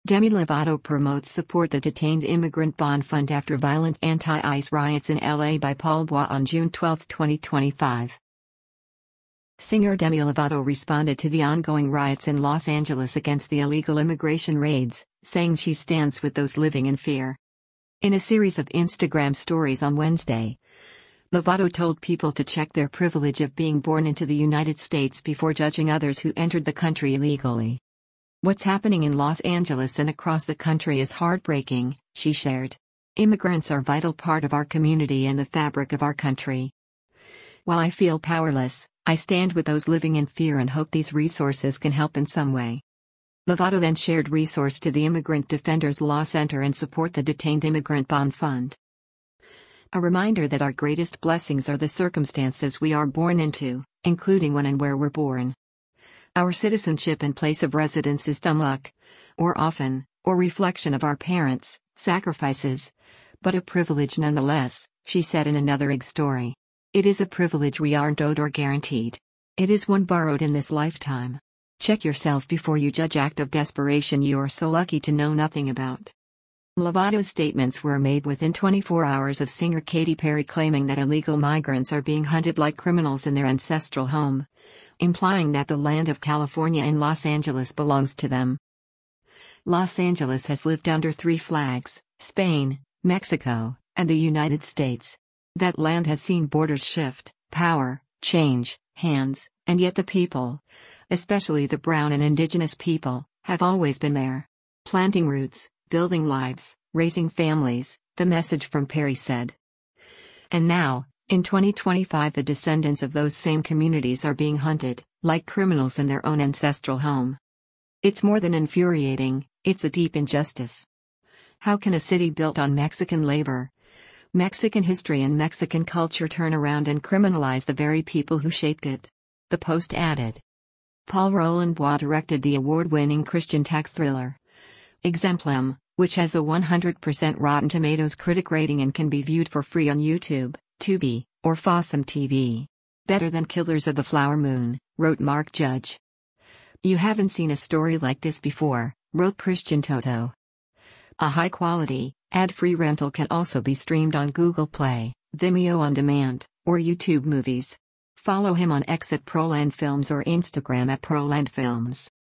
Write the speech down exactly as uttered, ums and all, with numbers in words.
Demi Lovato promotes support the Detained Immigrant Bond Fund after violent anti-ICE riots in L A by Paul Bois on June twelfth, twenty twenty-five. Singer Demi Lovato responded to the ongoing riots in Los Angeles against the illegal immigration raids, saying she stands with those living in fear. In a series of Instagram stories on Wednesday, Lovato told people to check their privilege of being born into the United States before judging others who entered the country illegally. "What's happening in Los Angeles and across the country is heartbreaking," she shared. "Immigrants are a vital part of our community and the fabric of our country. While I feel powerless, I stand with those living in fear and hope these resources can help in some way." Lovato then shared resource to the Immigrant Defenders Law Center and support the Detained Immigrant Bond Fund. "A reminder that our greatest blessings are the circumstances we are born into, including when and where we're born. Our citizenship and place of residence is dumb luck, or often, or reflection of our parents' sacrifices, but a privilege nonetheless," she said in another I G story. "It is a privilege we aren't owed or guaranteed. It is one borrowed in this lifetime. Check yourself before you judge act of desperation you are so lucky to know nothing about." Lovato's statements were made within twenty-four hours of singer Katy Perry claiming that illegal migrants are being hunted like criminals in their ancestral home, implying that the land of California and Los Angeles belongs to them. Los Angeles has lived under three flags: Spain, Mexico, and the United States. That land has seen borders shift, power, change, hands, and yet the people, especially the brown and indigenous people, have always been there. Planting roots, building lives, raising families, the message from Perry said. And now, in twenty twenty-five, the descendants of those same communities are being hunted, like criminals in their own ancestral home. It's more than infuriating, it's a deep injustice. How can a city built on Mexican labor, Mexican history and Mexican culture turn around and criminalize the very people who shaped it? The Post added. Paul Roland Bois directed the award-winning Christian tech thriller Exemplum, which has a one hundred percent Rotten Tomatoes critic rating and can be viewed for free on YouTube, Tubi, or Fossum T V. "Better than Killers of the Flower Moon," wrote Mark Judge. "You haven't seen a story like this before," wrote Christian Toto. A high-quality, ad-free rental can also be streamed on Google Play, Vimeo On Demand, or YouTube Movies. Follow him on X at Proland Films or Instagram at Proland Films.